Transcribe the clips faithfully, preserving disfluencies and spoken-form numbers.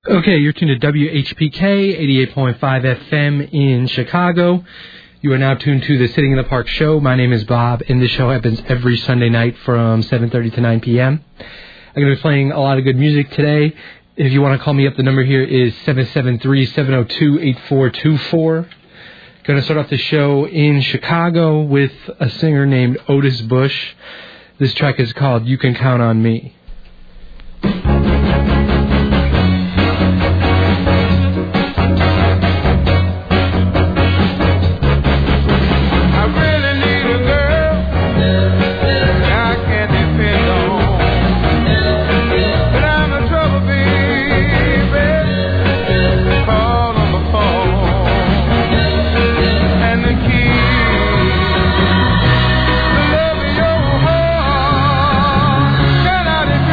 Okay, you're tuned to W H P K, eighty-eight point five F M in Chicago. You are now tuned to the Sitting in the Park show. My name is Bob, and this show happens every Sunday night from seven thirty to nine p.m. I'm going to be playing a lot of good music today. If you want to call me up, the number here is seven seven three, seven oh two, eight four two four. Going to start off the show in Chicago with a singer named Otis Bush. This track is called You Can Count on Me. Can I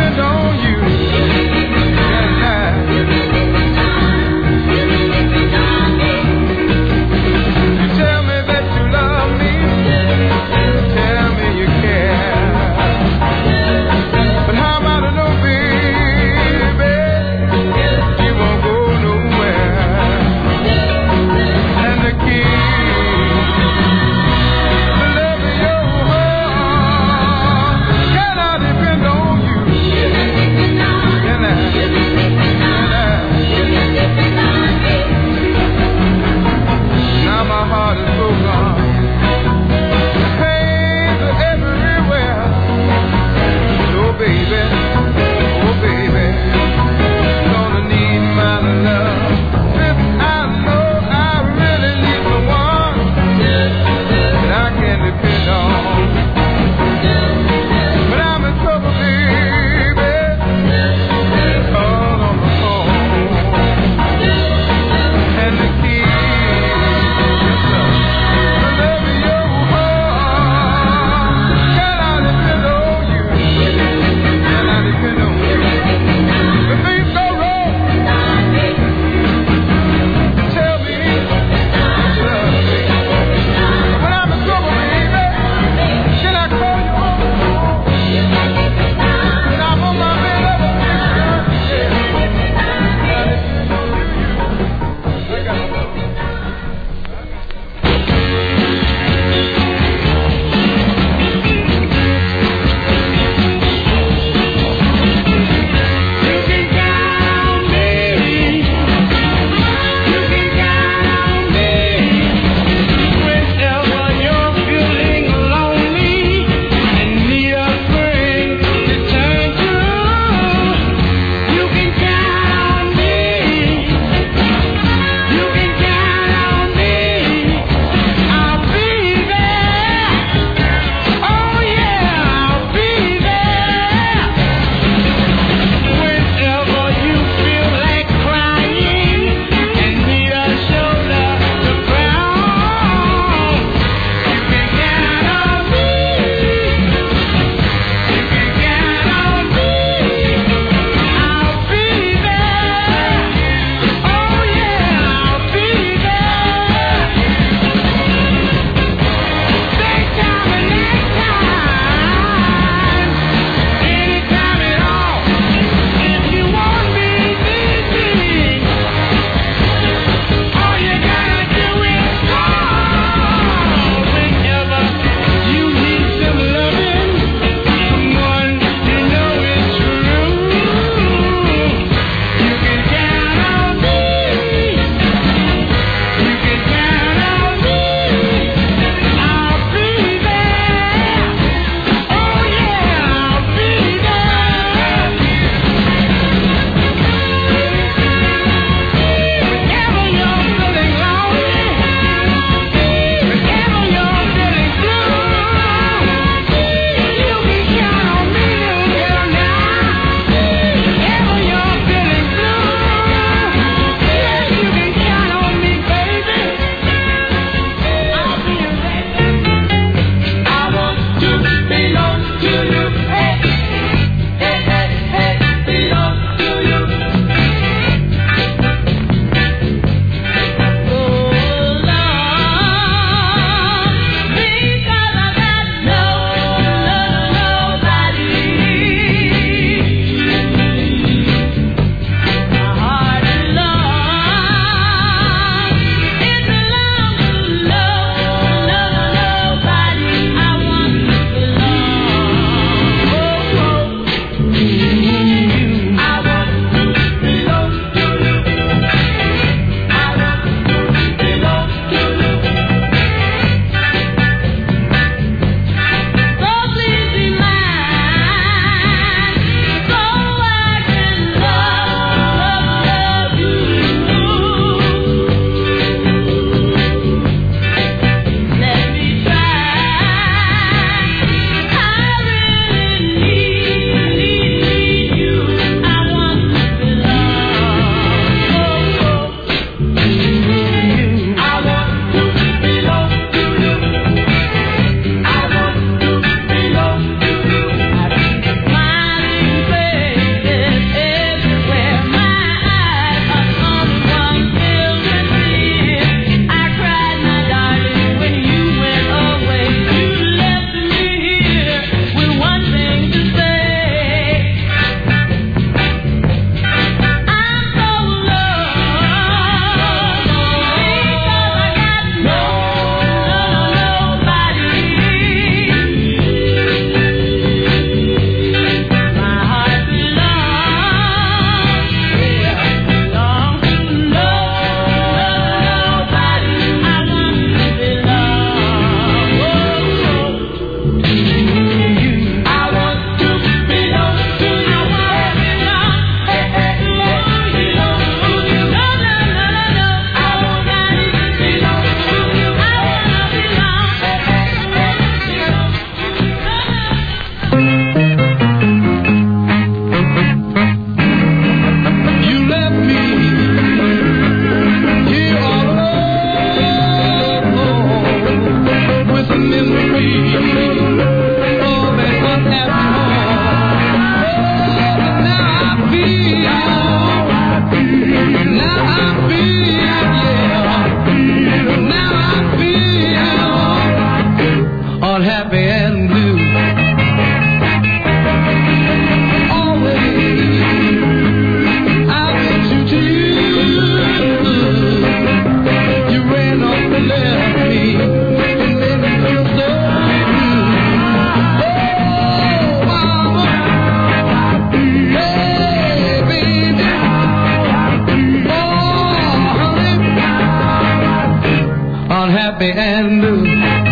unhappy and blue.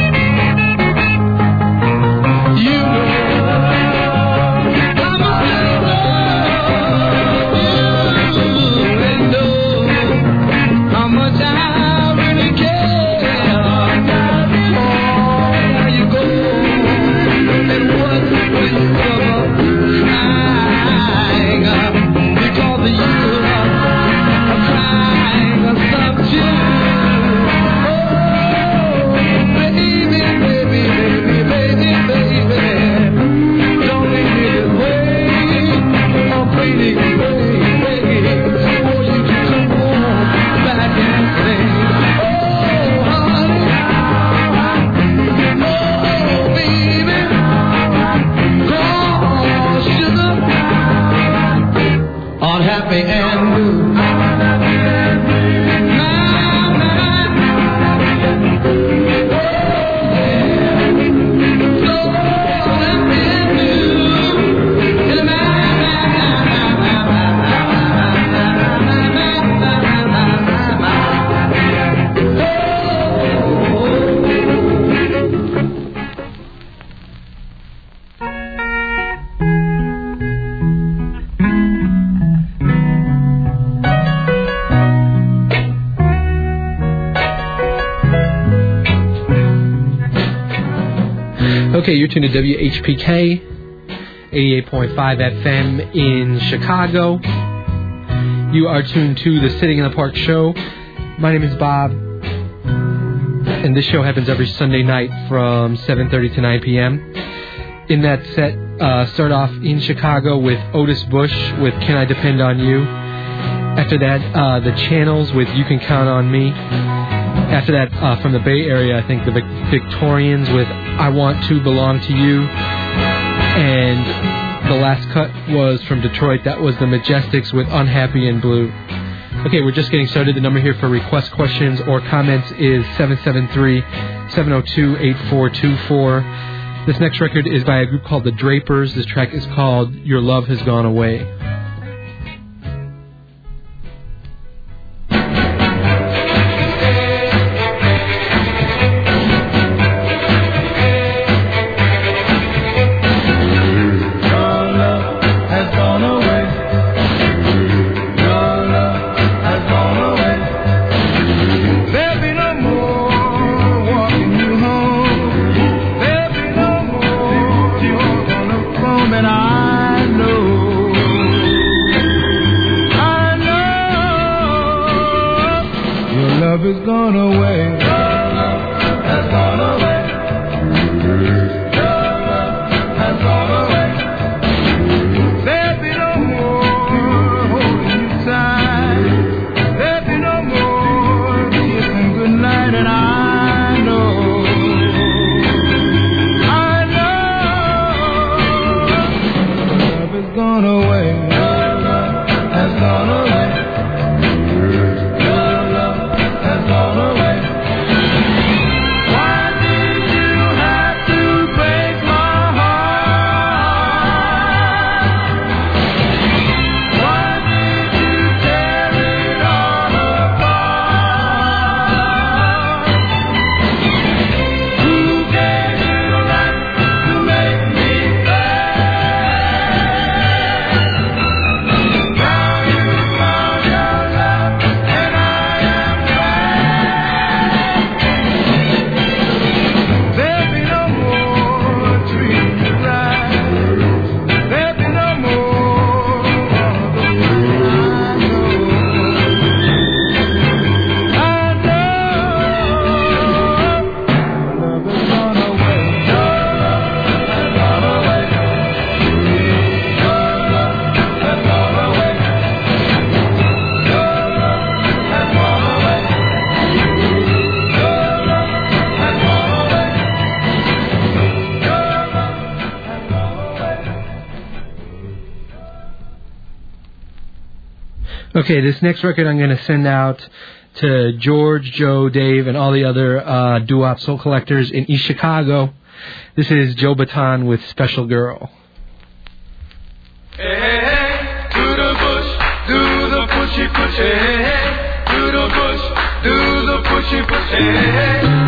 You know how much I love you, and know how much I really care. Oh, where you go, and what will you cover? Crying because of you, I'm crying of some too. Happy and blue. Okay, you're tuned to W H P K, eighty-eight point five F M in Chicago. You are tuned to the Sitting in the Park show. My name is Bob, and this show happens every Sunday night from seven thirty to nine p.m. In that set, uh, start off in Chicago with Otis Bush with Can I Depend on You? After that, uh, The Channels with You Can Count on Me. After that, uh, from the Bay Area, I think the Vic- Victorians with I Want to Belong to You. And the last cut was from Detroit. That was the Majestics with Unhappy and Blue. Okay, we're just getting started. The number here for request questions or comments is seven seven three, seven oh two, eight four two four. This next record is by a group called The Drapers. This track is called Your Love Has Gone Away. Okay, this next record I'm going to send out to George, Joe, Dave, and all the other uh, doo-wop soul collectors in East Chicago. This is Joe Bataan with Special Girl. Hey, hey, hey, do the bush, do the pushy push, hey, hey, hey, do the bush, do the pushy push, hey, hey, hey.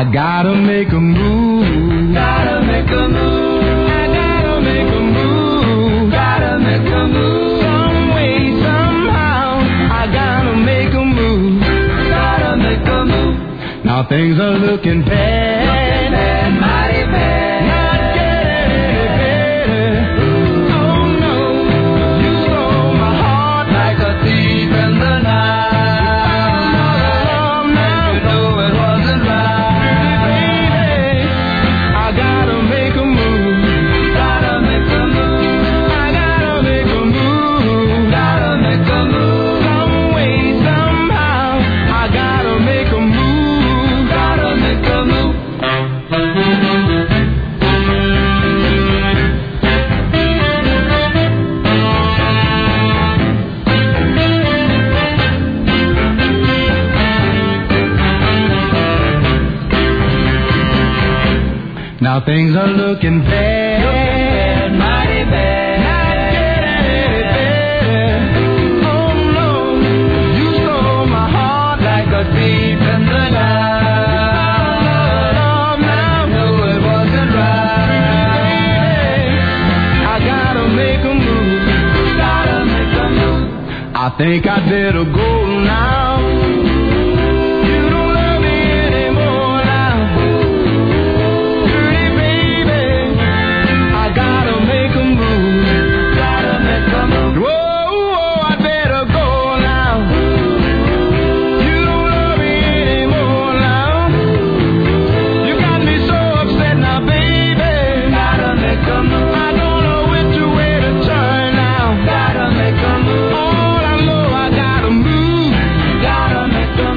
gotta make a move. Gotta make a move. I gotta make a move. Gotta make a move. Some way, somehow, I gotta make a move. Gotta make a move. Now things are looking bad. Looking bad, mighty bad. Not getting any better. Oh no, you stole my heart like a thief in the night. Now things are looking bad, looking bad, mighty bad. Not getting any better. Oh no, you stole my heart like a thief in the night. Oh, now I knew it wasn't right. I gotta make a move. Gotta make a move. I think I'd better go now. All I know, I gotta move, gotta make a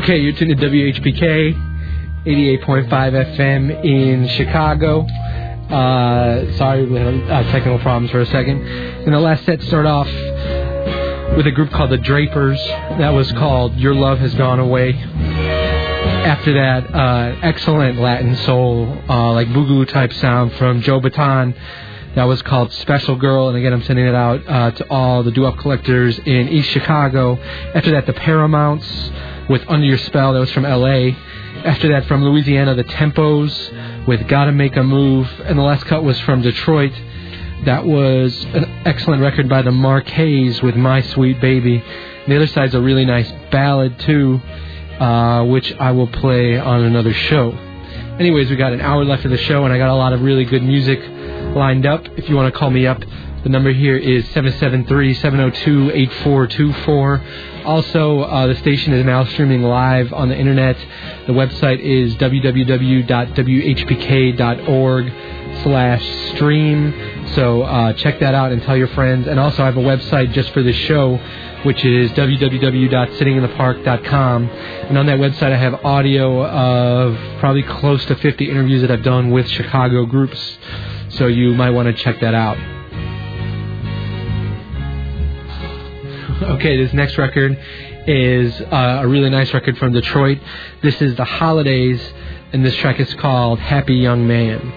Okay, you're tuned to W H P K, eighty-eight point five F M in Chicago. Uh, sorry, we had uh, technical problems for a second. And the last set started off with a group called the Drapers. That was called Your Love Has Gone Away. After that, uh, excellent Latin soul, uh, like boogaloo type sound from Joe Baton. That was called Special Girl, and again, I'm sending it out uh, to all the doo-wop collectors in East Chicago. After that, the Paramounts with Under Your Spell. That was from L A. After that, from Louisiana, the Tempos with Gotta Make a Move. And the last cut was from Detroit. That was an excellent record by the Marqués with My Sweet Baby. And the other side's a really nice ballad, too, uh, which I will play on another show. Anyways, we got an hour left of the show, and I got a lot of really good music lined up. If you want to call me up, the number here is seven seven three, seven oh two, eight four two four. Also, uh, the station is now streaming live on the internet. The website is w w w dot w h p k dot org slash stream. So uh, check that out and tell your friends. And also, I have a website just for this show, which is w w w dot sitting in the park dot com. And on that website, I have audio of probably close to fifty interviews that I've done with Chicago groups. So you might want to check that out. Okay, this next record is uh, a really nice record from Detroit. This is The Holidays, and this track is called Happy Young Man.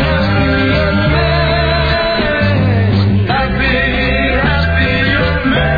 Man.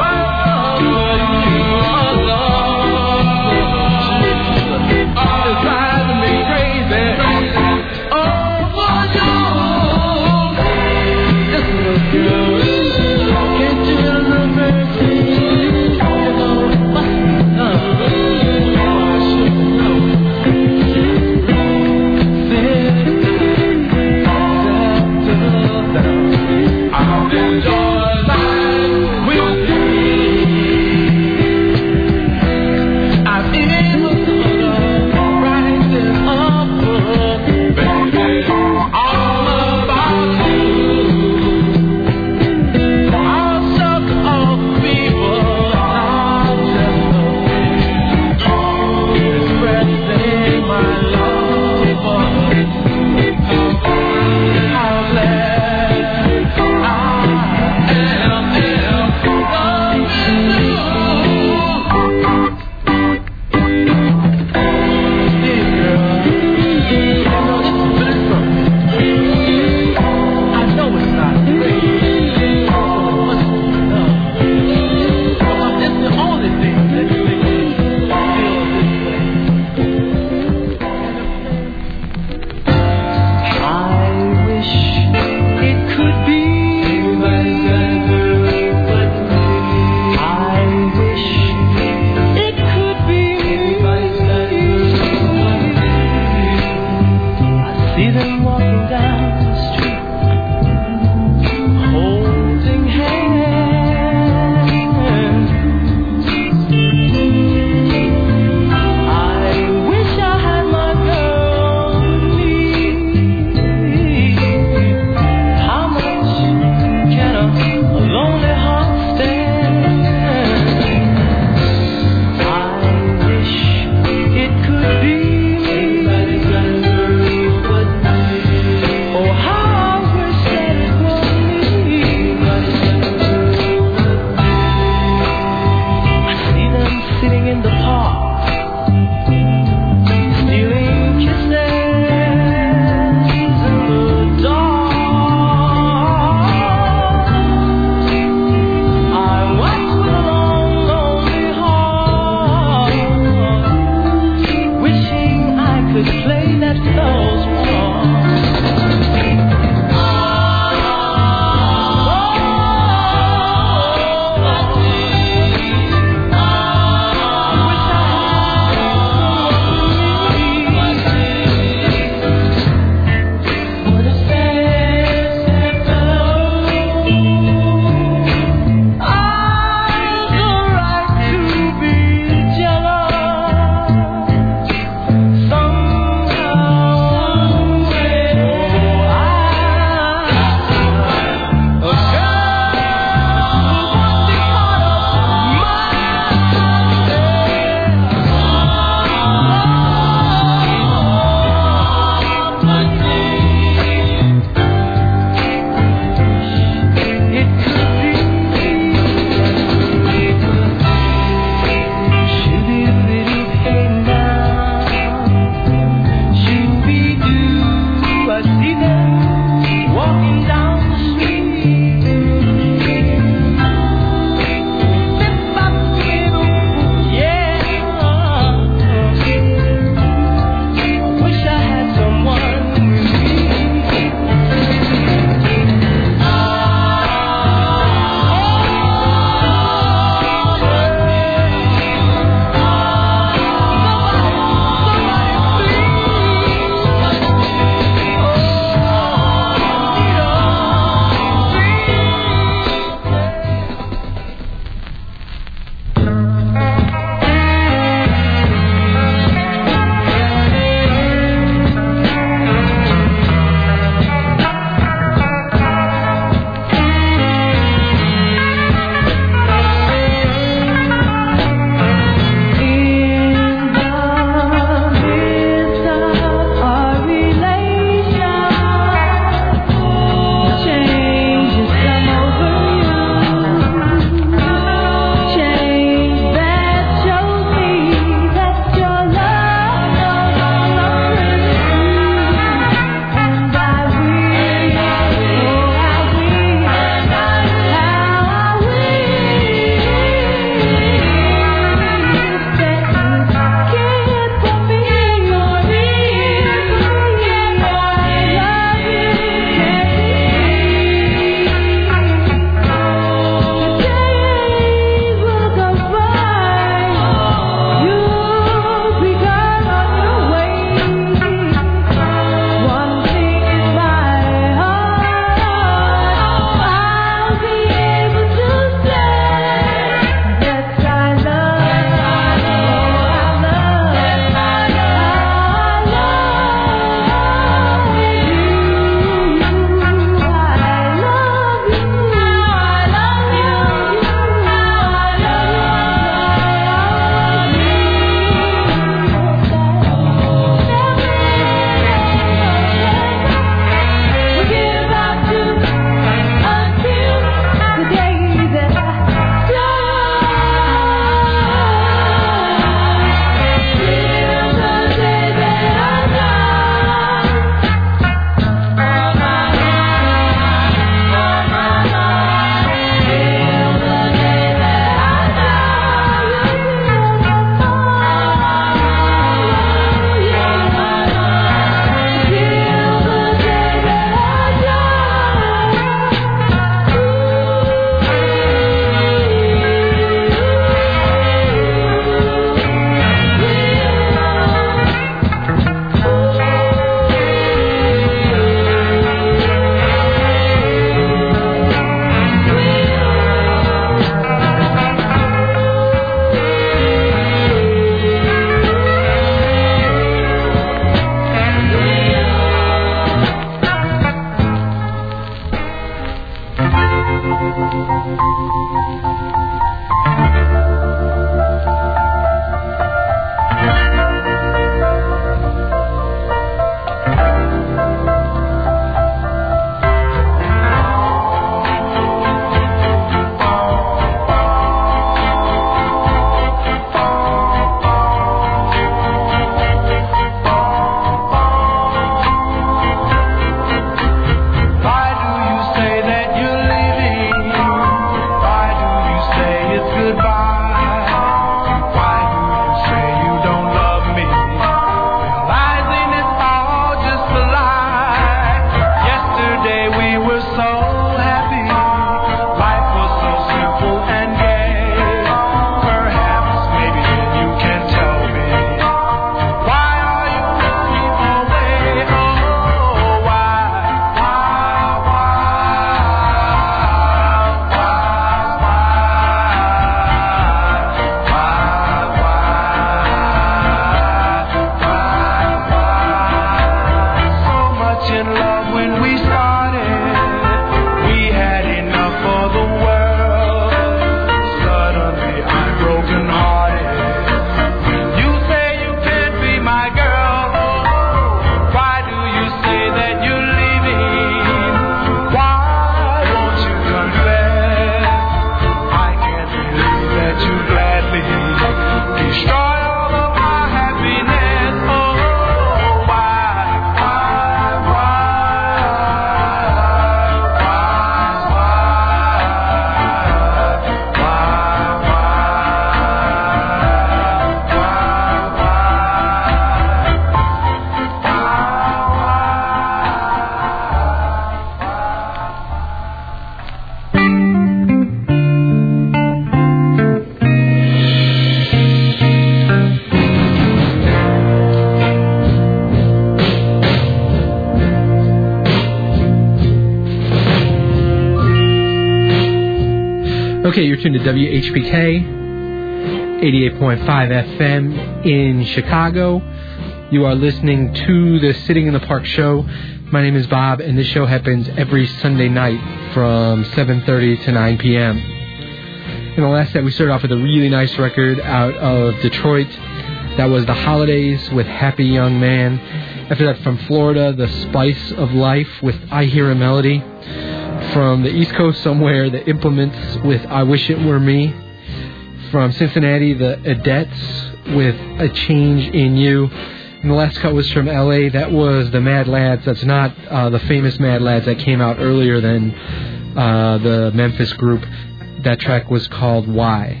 Okay, you're tuned to W H P K, eighty-eight point five F M in Chicago. You are listening to the Sitting in the Park show. My name is Bob, and this show happens every Sunday night from seven thirty to nine p.m. In the last set, we started off with a really nice record out of Detroit. That was The Holidays with Happy Young Man. After that, from Florida, The Spice of Life with I Hear a Melody. From the East Coast somewhere, The Implements with I Wish It Were Me. From Cincinnati, The Adets with A Change in You. And the last cut was from L A. That was The Mad Lads. That's not uh, the famous Mad Lads that came out earlier than uh, the Memphis group. That track was called Why.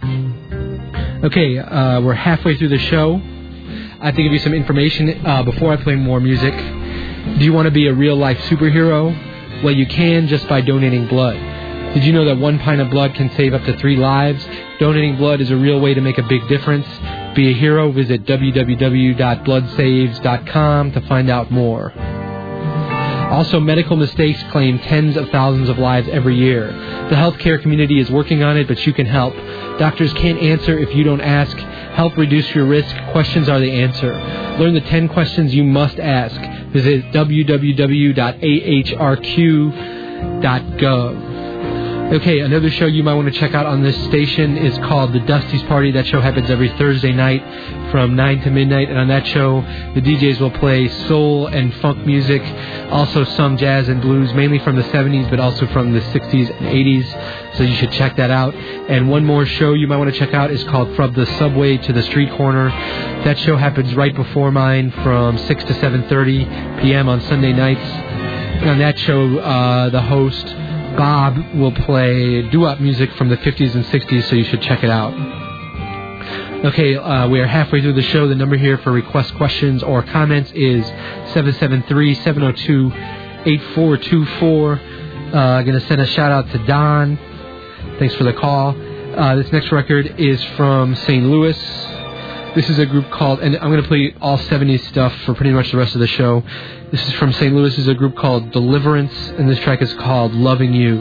Okay, uh, we're halfway through the show. I have to give you some information uh, before I play more music. Do you want to be a real-life superhero? Well, you can just by donating blood. Did you know that one pint of blood can save up to three lives? Donating blood is a real way to make a big difference. Be a hero. Visit w w w dot blood saves dot com to find out more. Also, medical mistakes claim tens of thousands of lives every year. The healthcare community is working on it, but you can help. Doctors can't answer if you don't ask. Help reduce your risk. Questions are the answer. Learn the ten questions you must ask. Visit w w w dot a h r q dot gov. Okay, another show you might want to check out on this station is called The Dusty's Party. That show happens every Thursday night from nine to midnight. And on that show, the D Js will play soul and funk music, also some jazz and blues, mainly from the seventies, but also from the sixties and eighties. So you should check that out. And one more show you might want to check out is called From the Subway to the Street Corner. That show happens right before mine from six to seven thirty p.m. on Sunday nights. And on that show, uh, the host, Bob, will play doo-wop music from the fifties and sixties, so you should check it out. Okay, uh, we are halfway through the show. The number here for request questions or comments is seven seven three, seven oh two, eight four two four. Uh, I'm going to send a shout-out to Don. Thanks for the call. Uh, this next record is from Saint Louis. This is a group called, and I'm going to play all seventies stuff for pretty much the rest of the show. This is from Saint Louis. This is a group called Deliverance, and this track is called Loving You.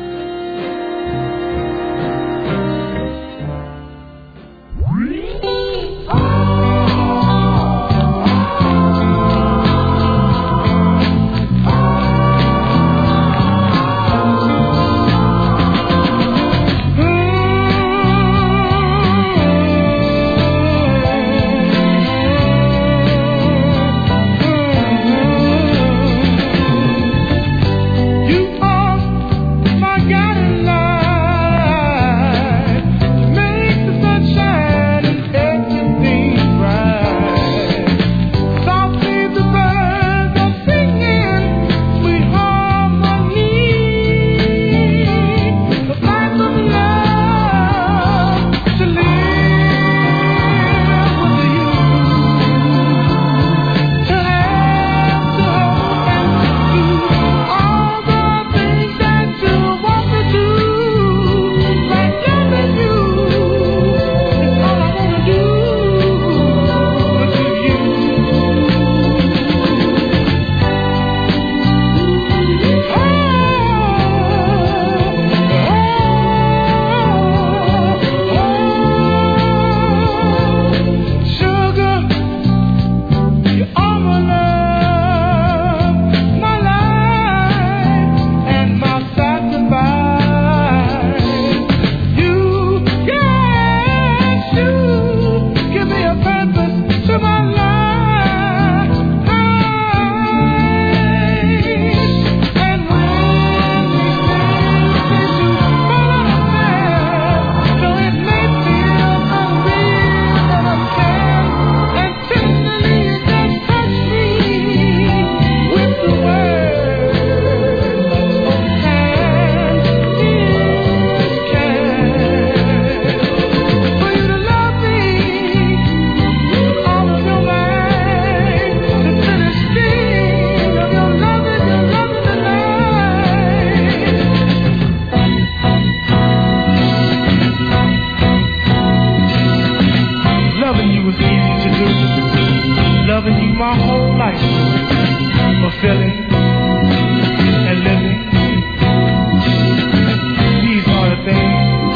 my whole life, fulfilling and living. These are the things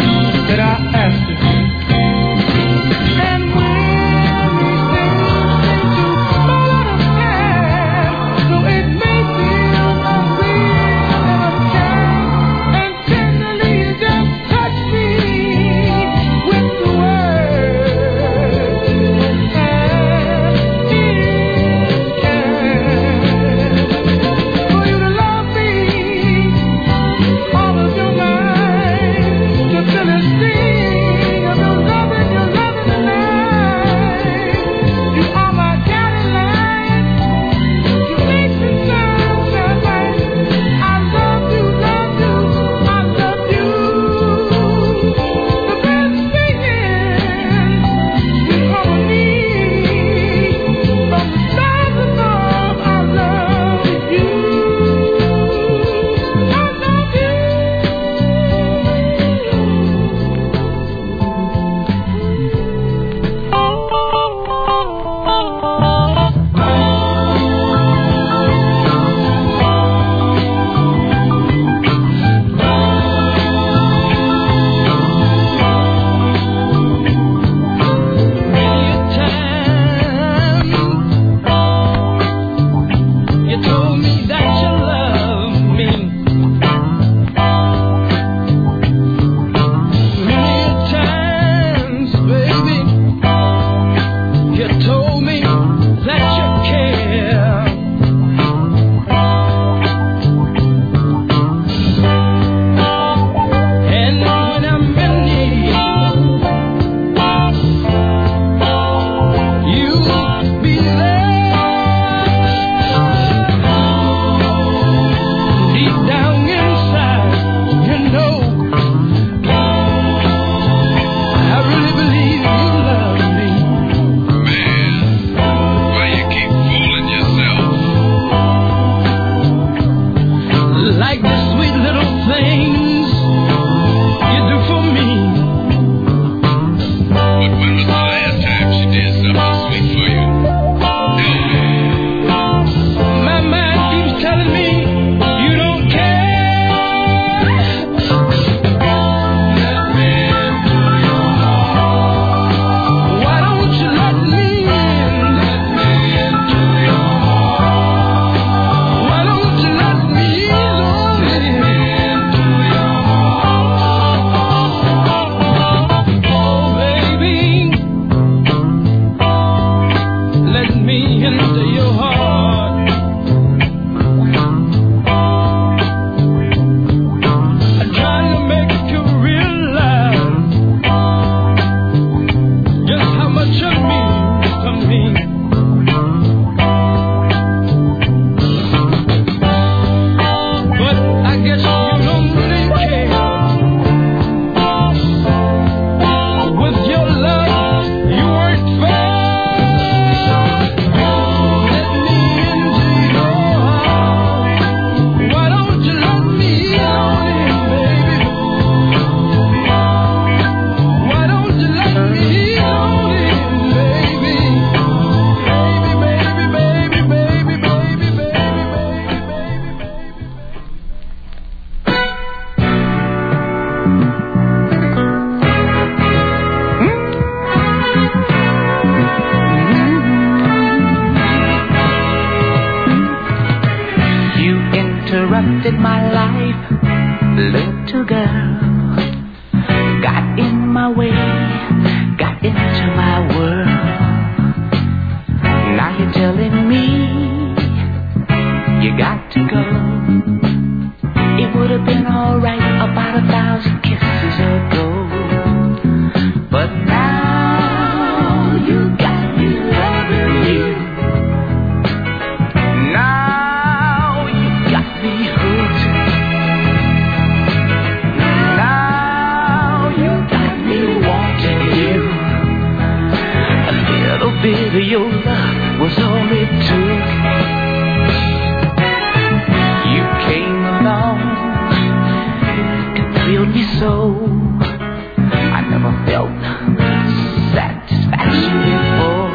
disrupted my life. Little girl got in my way, got into my world. Now you're telling me you got to go. It would have been alright about a thousand kisses ago, but now you got me loving you. Now you got me hooked. Now you got me wanting you. A little bit of your love was all it took. You came along and thrilled me so. I never felt satisfaction before.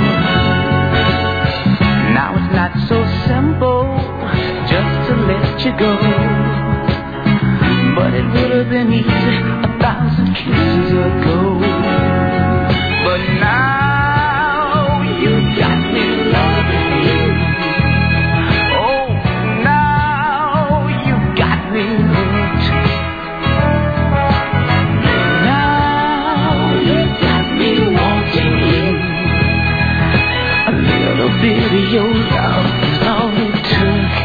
Now it's not so simple just to let you go, but it would have been easy a thousand kisses ago. But now you got me loving you. Oh, now you got me hooked. Now you got me wanting you. A little bit of your love is all it took.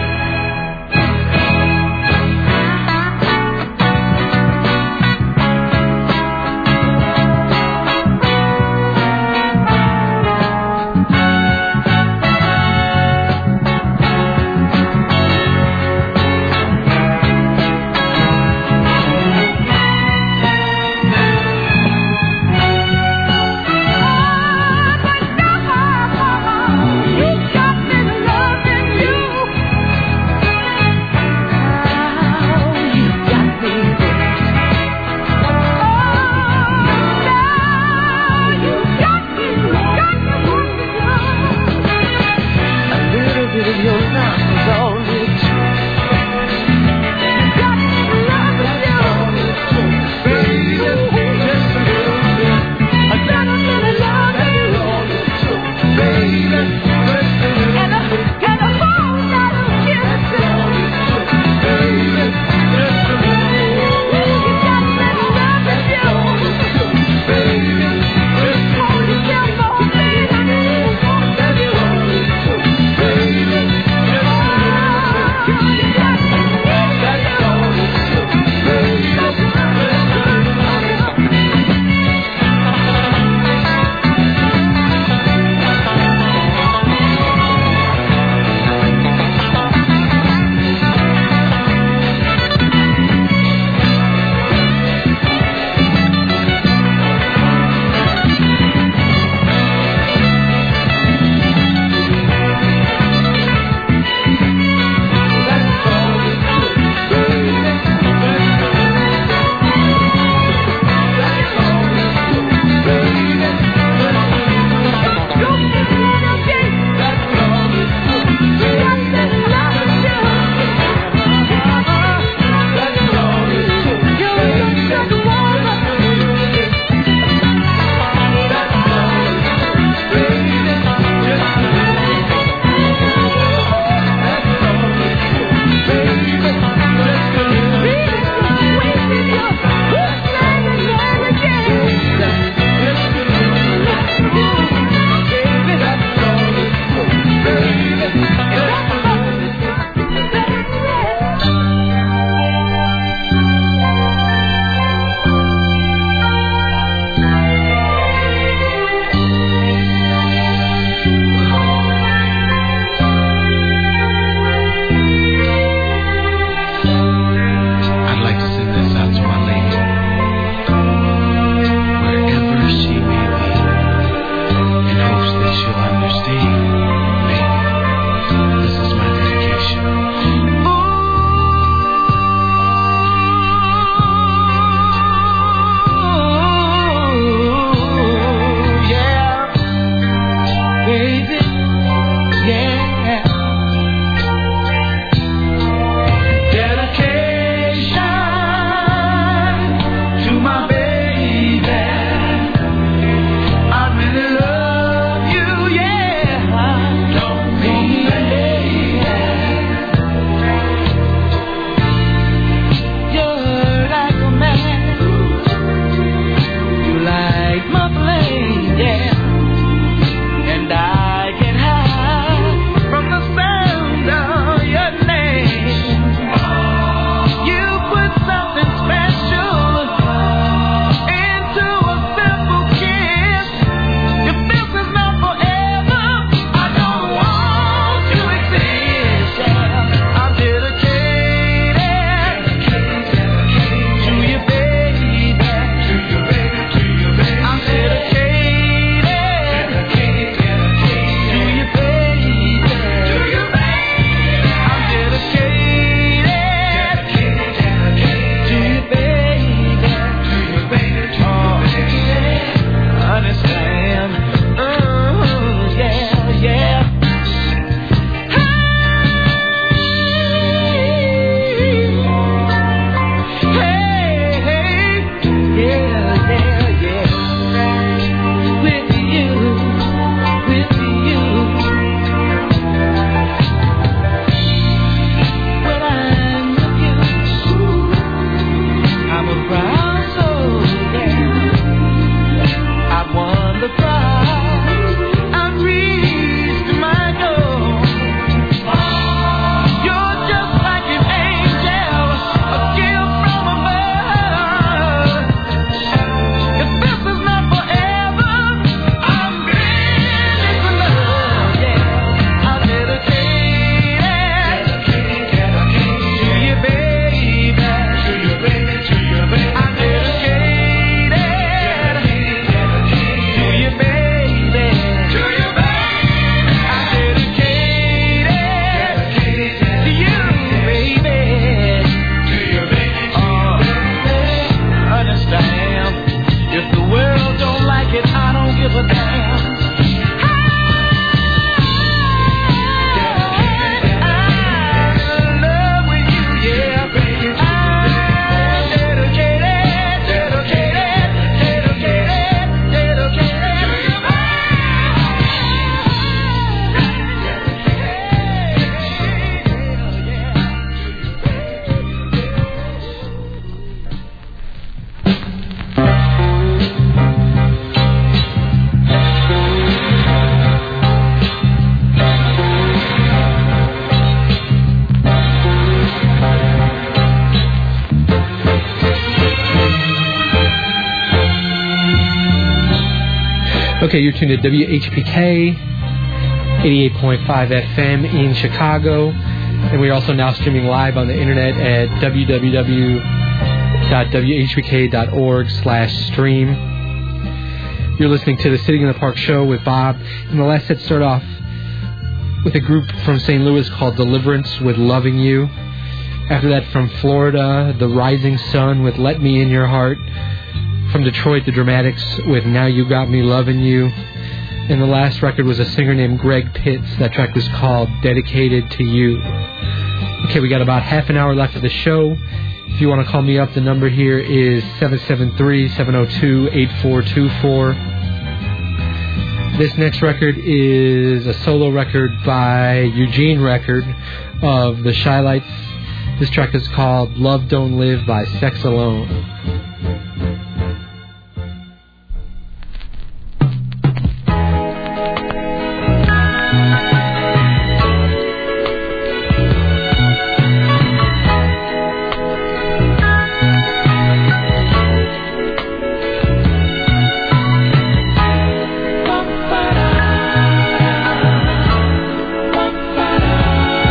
Okay, you're tuned to W H P K, eighty-eight point five F M in Chicago. And we are also now streaming live on the internet at w w w dot w h p k dot org slash stream. You're listening to the Sitting in the Park show with Bob. And the last set started off with a group from Saint Louis called Deliverance with Loving You. After that, from Florida, The Rising Sun with Let Me In Your Heart. From Detroit, The Dramatics with Now You Got Me Loving You. And the last record was a singer named Greg Pitts. That track was called Dedicated to You. Okay, we got about half an hour left of the show. If you want to call me up, the number here is seven seven three, seven oh two, eight four two four. This next record is a solo record by Eugene Record of the Shylights. This track is called Love Don't Live by Sex Alone.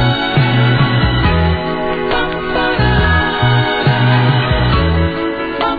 Bum,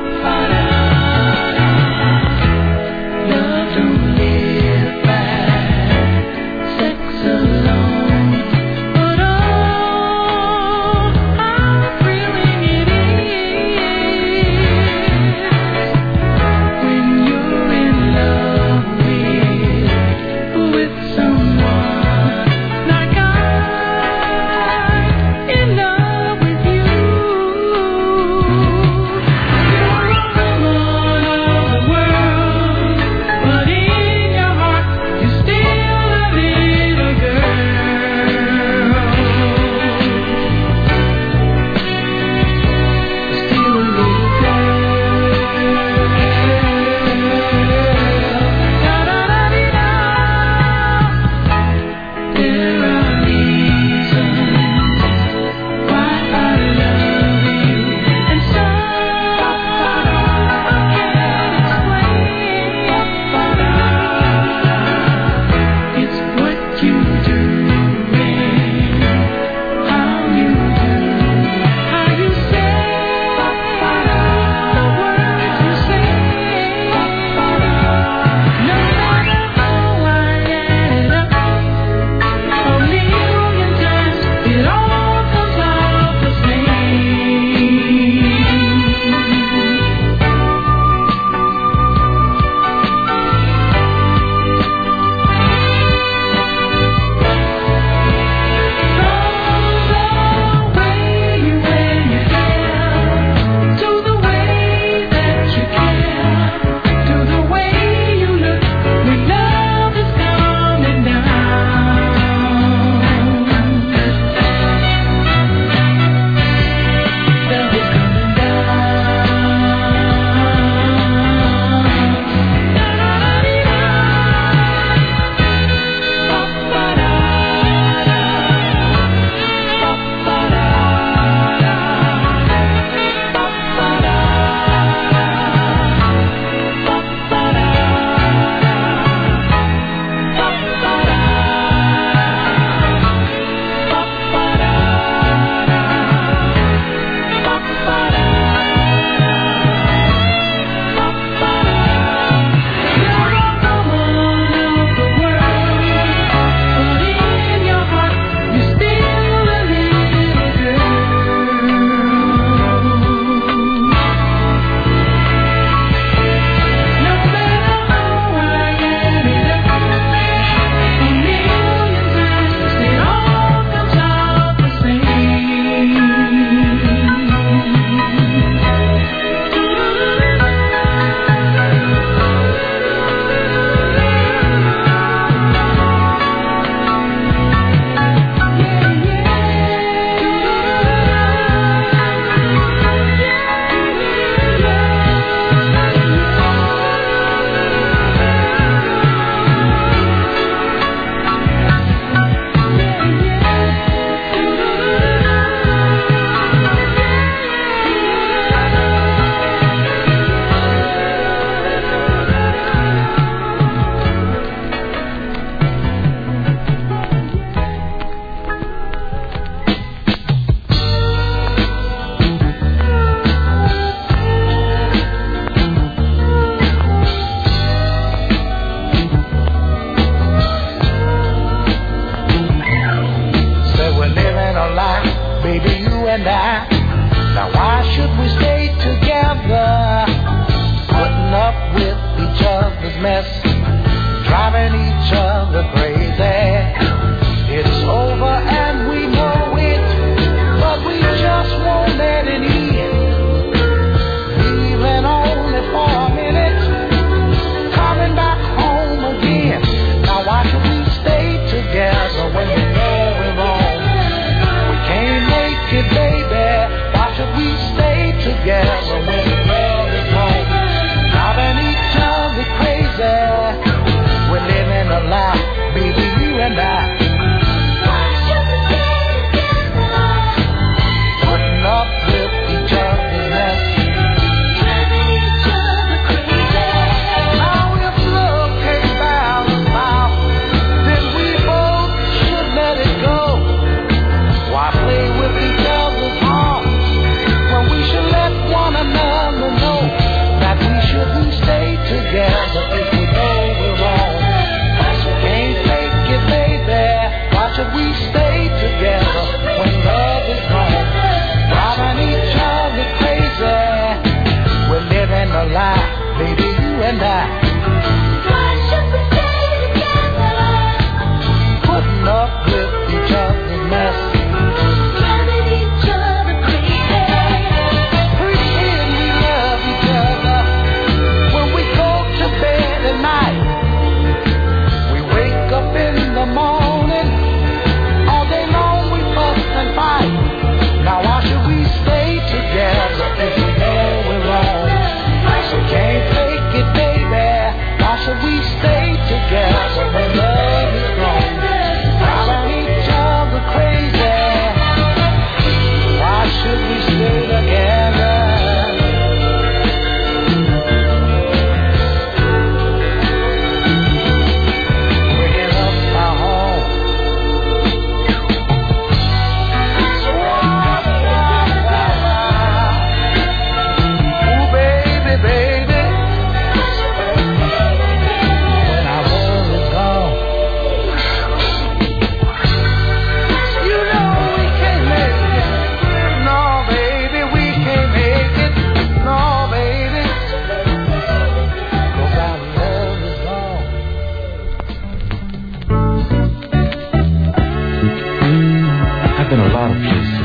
of places.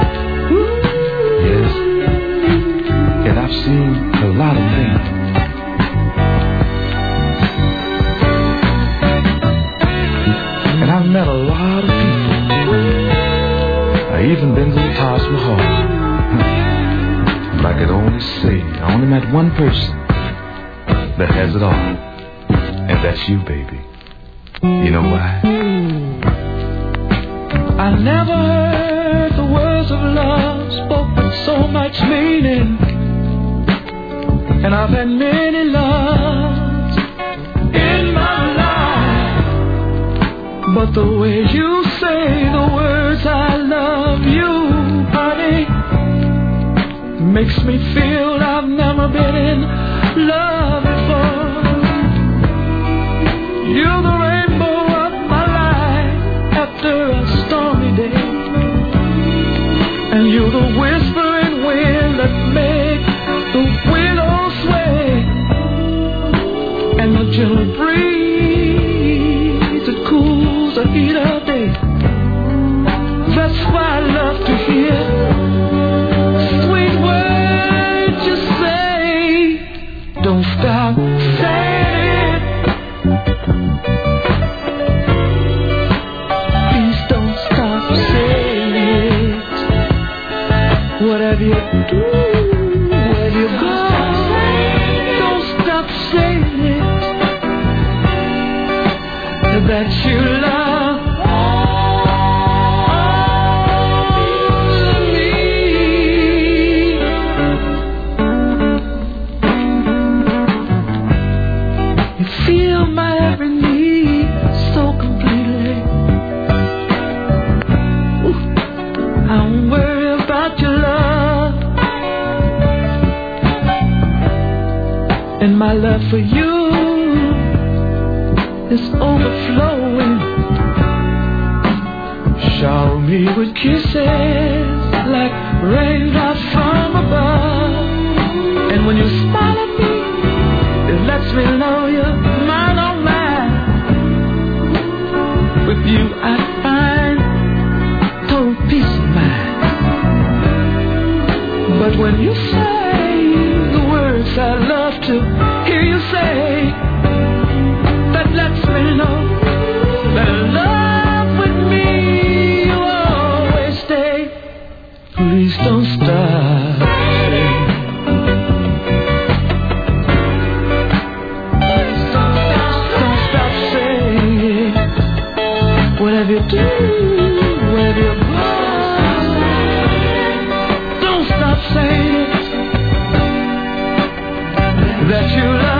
Yes. And I've seen a lot of things. And I've met a lot of people. I even been to the Taj Mahal. But I could only say I only met one person that has it all. And that's you, baby. You know why? I never heard the words of love spoken with so much meaning. And I've had many loves in my life. But the way you say the words I love you, honey, makes me feel I've never been in love before. You're the rainbow of my life after a stormy day. And you're the whispering wind that makes the willows sway. And the gentle breeze that cools the heat of day. That's why I love to hear sweet words you say. Don't stop saying it. Please don't stop saying it. Whatever you do, wherever you go, don't stop saying it. That you love me. You feel my every need so completely. Ooh, I don't worry about your love. And my love for you is overflowing. Shower me with kisses like raindrops from above. And when you smile at me, it lets me know you're mine, oh mine. With you I find total peace of mind. But when you say the words I love to hear you say, that lets me know that in love with me you always stay. Please don't stop saying. Please don't stop, don't stop saying. Whatever you do, wherever you go, don't stop saying it. That you love.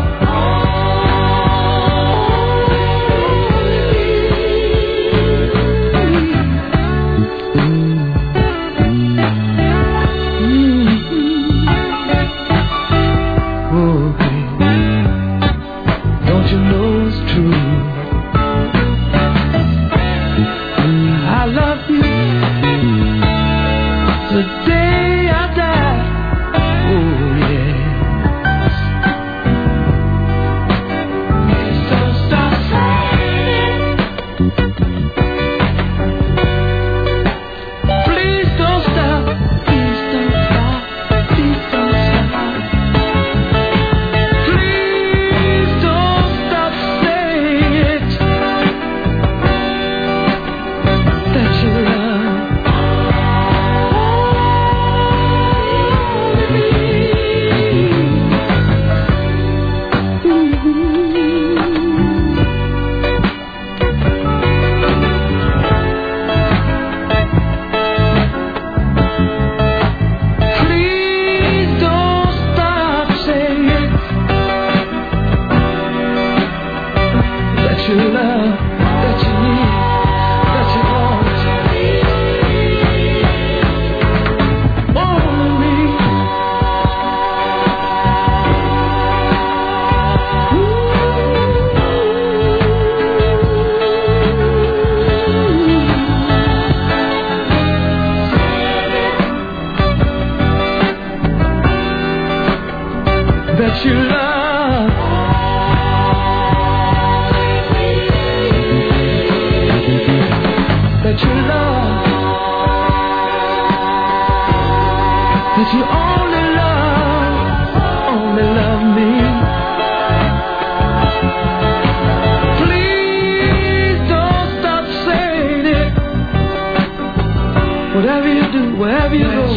That you love, that you love. whatever you do, wherever you go.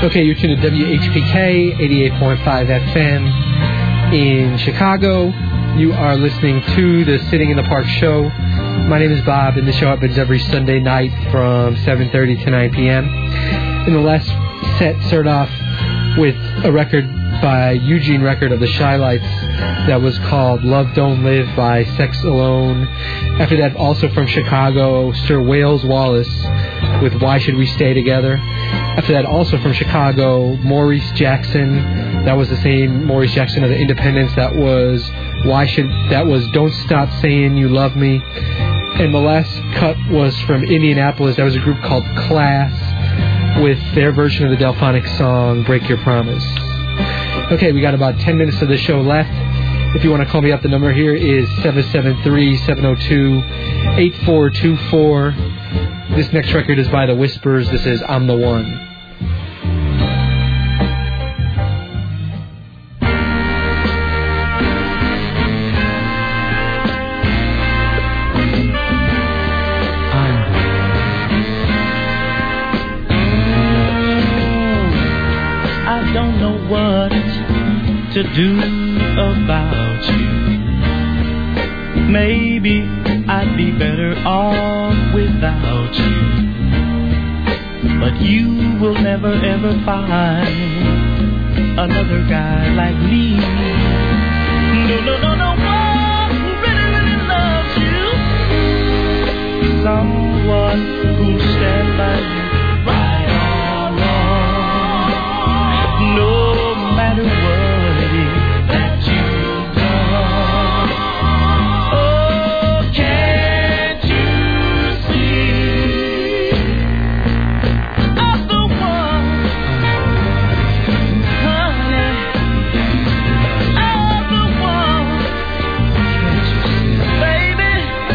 Okay, you're tuned to W H P K, eighty-eight point five F M in Chicago. You are listening to the Sitting in the Park show. My name is Bob, and the show happens every Sunday night from seven thirty to nine p.m. In the last set, started off with a record by Eugene Record of the Shy-Lights that was called Love Don't Live by Sex Alone. After that, also from Chicago, Sir Wales Wallace with Why Should We Stay Together. After that, also from Chicago, Maurice Jackson. That was the same Maurice Jackson of the Independents. That was Why Should That was Don't Stop Saying You Love Me. And the last cut was from Indianapolis. That was a group called Class with their version of the Delphonic song Break Your Promise. Okay, we got about ten minutes of the show left. If you want to call me up, the number here is seven seven three, seven oh two, eight four two four. This next record is by The Whispers. This is I'm the One. To do about you. Maybe I'd be better off without you, but you will never ever find another guy like me. No, no, no, no one who really, really loves you. Someone who'll stand by you right or wrong, no matter what that you've done. Oh, can't you see? I'm the one, honey. I'm the one, baby.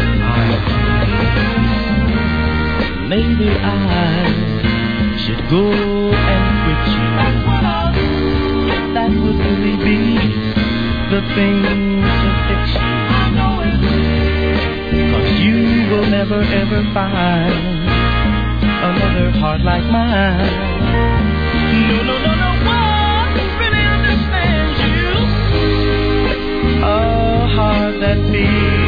Maybe I should go and quit you. That would really be the thing to fix you. I know it will. Cause you will never ever find another heart like mine. No, no, no, no one really understands you. A heart that beats